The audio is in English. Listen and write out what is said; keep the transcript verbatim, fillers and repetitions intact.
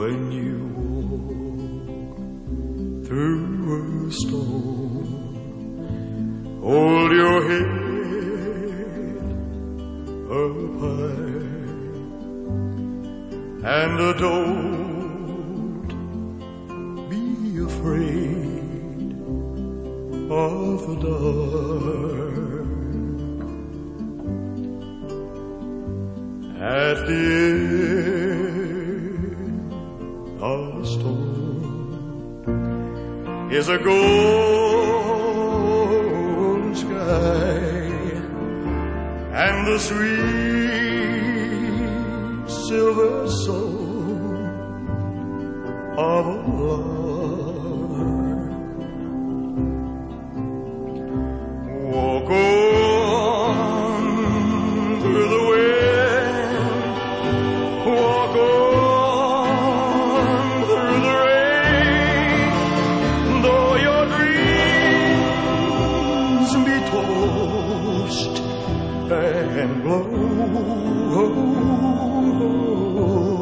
when you walk through a storm. Hold your head up high and don't be afraid of the dark. At the end of the storm is a golden sky and the sweet silver soul of a lark. Walk on through the wind, walk on through the rain, though your dreams be tossed and blow.